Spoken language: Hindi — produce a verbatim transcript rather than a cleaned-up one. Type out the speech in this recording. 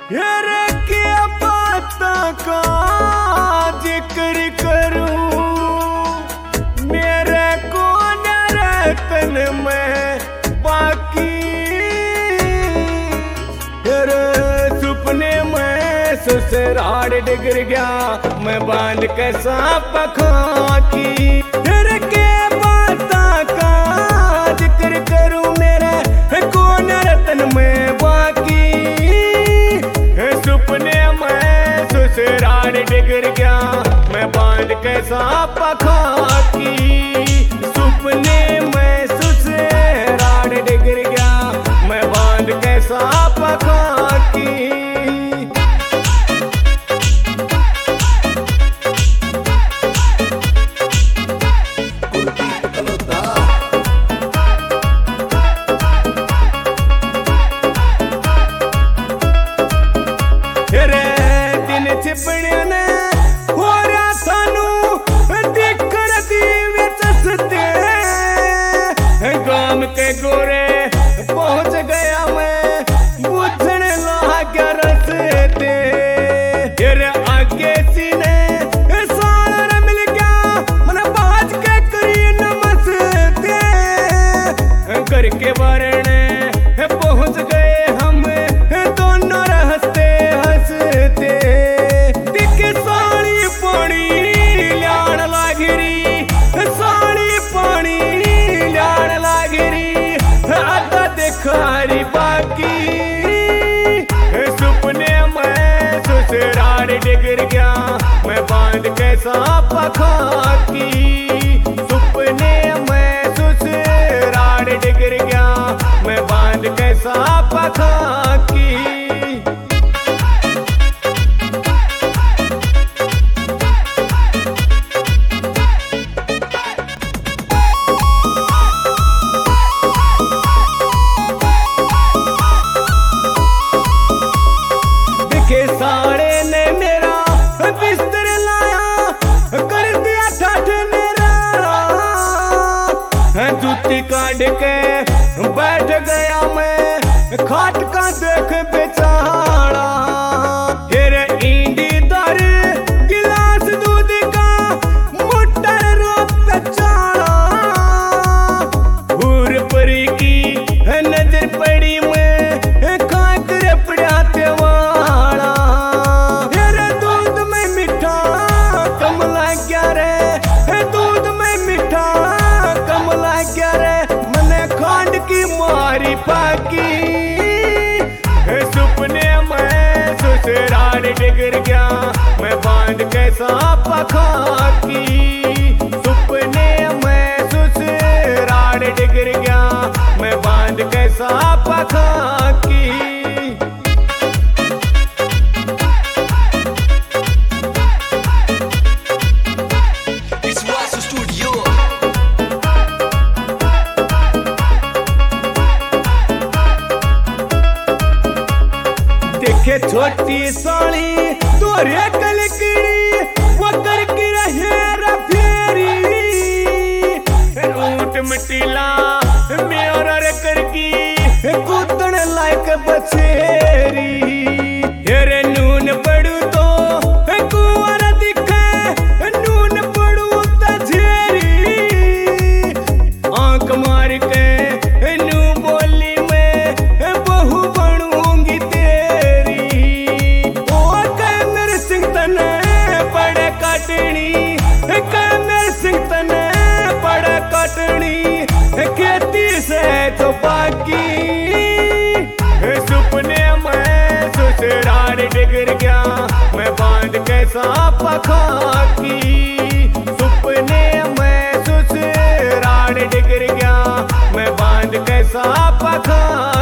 यारे क्या बात का जिक्र करूं, मेरे को न रतन में बाकी। यारे सुपने में ससुराल डिगर गया, मैं बांध के सांप खाकी। यारे क्या बात का जिक्र करूं, मेरे को न रतन में बाकी। सुपने में ससुराल डिगर गया, मैं बांध के सांप खाकी। सुपने में ससुराल डिगर गया, मैं बांध के सांप खाकी। छिपने ने हो रहा सानू देखकर दीवे चसते, गाम के गोरे पहुंच गया मैं, बुझन लाग रसते। तेरे आगे सीने सार मिल गया, मन बाज के करी नमस्ते। घर के बारने पहुंच गए हम, दोनों रहते हंसते। खारी बाकी सुपने में ससुराल डिगर गया, मैं बांध के सांप खाकी। सुपने में ससुराल डिगर गया, मैं बांध के सांप खाकी। सारे ने मेरा बिस्तर लाया, कर दिया ठाठ मेरा। जूती काट के बैठ गया मैं, खाट का देख बेचारा। फिर ईंडी दर गिलास दूध का मुट्टर रोप बेचारा। हूर परी की नजर पड़ी मैं, खाकर पड़ाते वाला। दूध में मिठा कमला क्या रे, दूध में मिठा कमला क्या रे, मने खांड की मारी पाकी। सुपने में ससुराल डिगर गया, मैं बांध के सांप खाकी। सुपने में ससुराल डिगर गया, मैं बांध के सांप खाकी। देखे छोटी साली तोरे कलकड़ी, वो करके रहे रफेरी। ऊट मटीला मेरा रे करकी, कूदन लायक बछेरी। हेरे नून पड़ू तो कुंवर दिखे, नून पड़ू तो झेरी। आंख मार के नू बोली मैं, बहू बनूंगी तेरी। ओ कमर सिंह तने बड़े काटनी, कमर सिंह तने बड़े काटनी। खेती से तो बाकी सुपने में ससुराल डिगर गया, मैं बांध के सांप खाकी। सुपने में ससुराल डिगर गया, मैं बांध के सांप खाकी।